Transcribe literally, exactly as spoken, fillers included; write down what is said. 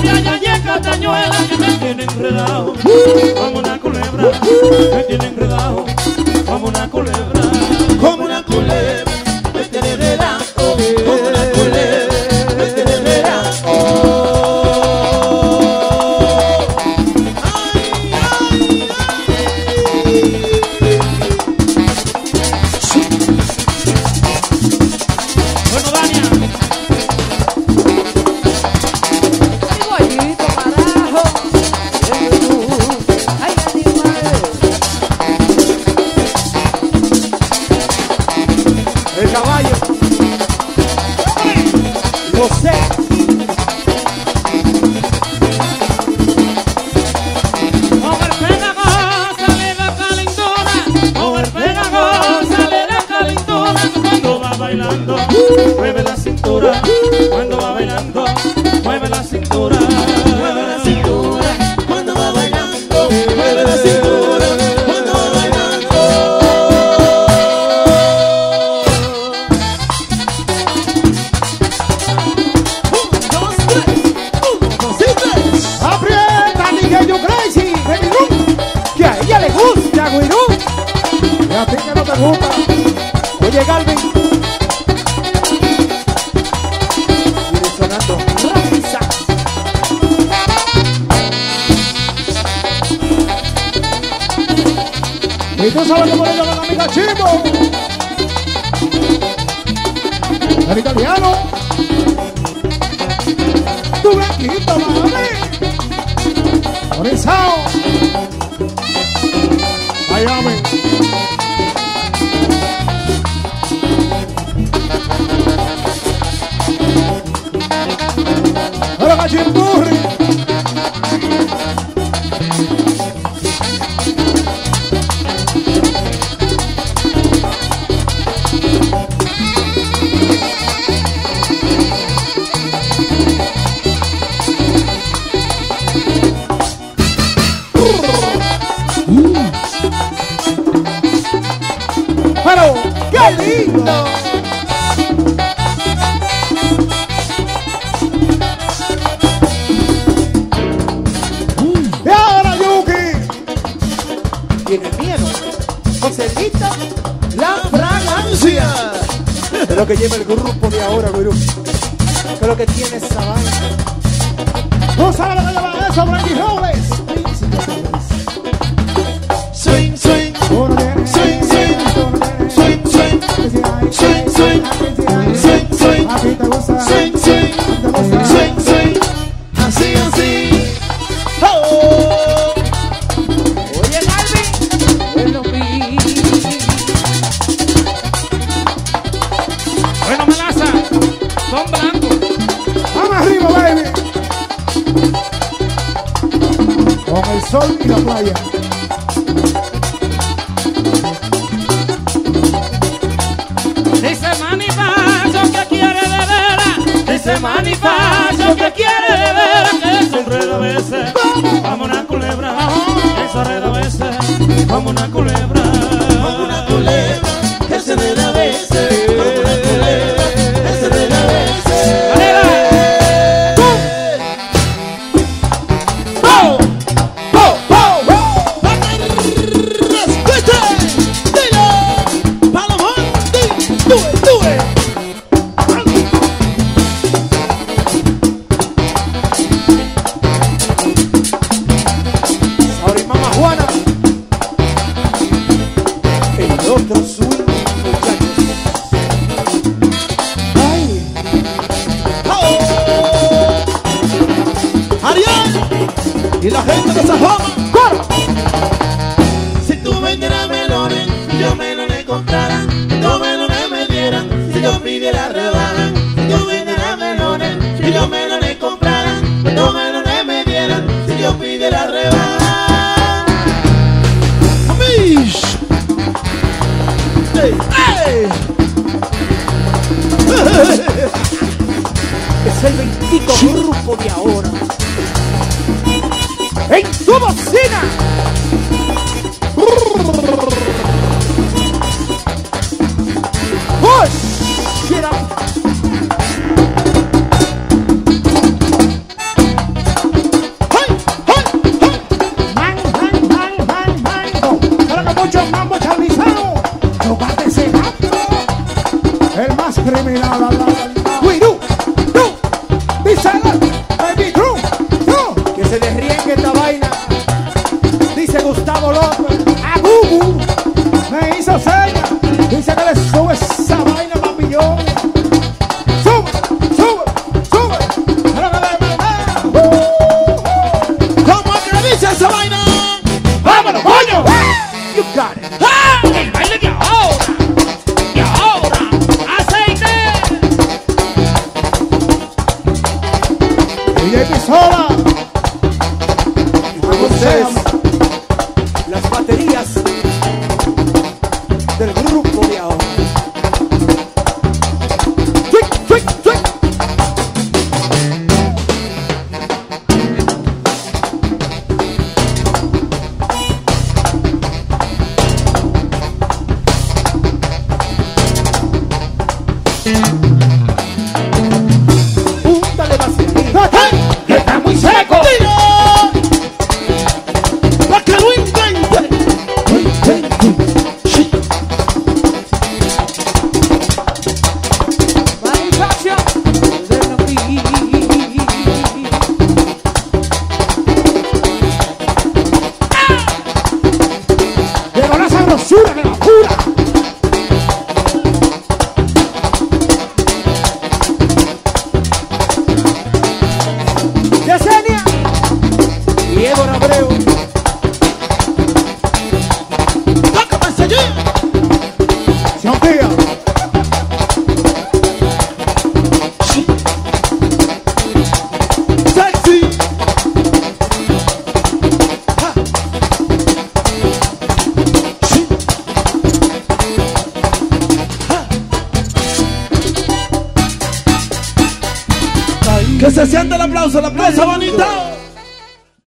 de allá y en Castañuela que me tiene enredado como una culebra, me tiene enredado como una culebra, como una culebra, me tiene enredado, como una culebra, me tiene enredado. Mueve la cintura, cuando va bailando, mueve la cintura, mueve la cintura, cuando va bailando, mueve la cintura, cuando va bailando. Un, dos, tres, uno, dos y tres. Aprieta, Niguello Crazy, Baby, que a ella le gusta, güiro. Y a ti que no te gusta. Oye, Galvin. Y tú sabes cómo le llaman a mi cachimbo. El italiano. Tu blanquito, mami. Orizao. Miami. El cachimburri. Pero, ¡qué lindo! Y ahora, Yuki. Tiene miedo. Joselito, la fragancia. Es lo que lleva el grupo de ahora, güey. ¿Qué es lo que tiene esa vaina? ¿No sabes lo que lleva eso, Brandy Robles? Swing, swing, swing, swing, swing, swing, swing, swing, swing, swing, swing, a ti te gusta, swing, swing, te gusta, swing, swing, así, así. Oh. Oye, Galvin, bueno, mi. Bueno, Melaza, son blancos. Vamos arriba, baby. Con el sol y la playa. Dice Manifacio que quiere de veras, dice Manifacio que quiere de veras, que se enreda a veces como una culebra, que se enreda a veces como una culebra, Como una culebra que se enreda a veces, como una culebra que se enreda a veces. ¡Oh! ¡Oh! ¡Oh! ¡Respete! ¡Dilo! ¡Palomón! ¡Due! ¡Due! Ahora y mamá Juana. El otro swing, muchachos. ¡Ay! ¡Oh! ¡Ariel! Y la gente de Sajoma. ¡Corre! Si tú vendieras melones, yo melones comprara. Si tú melones me dieran, si yo pidiera rebaja. Si tú vendieras melones, si yo melones comprara. Si tú melones me dieran, si yo pidiera rebaja. ¡Amish! ¡Ey! ¡Ey! Es el veintito grupo de ahora. ¡En tu bocina! ¡Push! Get up! sola. Entonces, las baterías del grupo de ahora. ¡Twik, twik, twik! Púntale vaselina. Que está muy seco. ¡Para que lo intente! Manufacture de la vida. Llegó la sabrosura de la pura. Yesenia y Ébora Abreu. ¡Tócame ese allí! Sean Tía. ¡Sexy! Que se siente el aplauso, el aplauso bonito.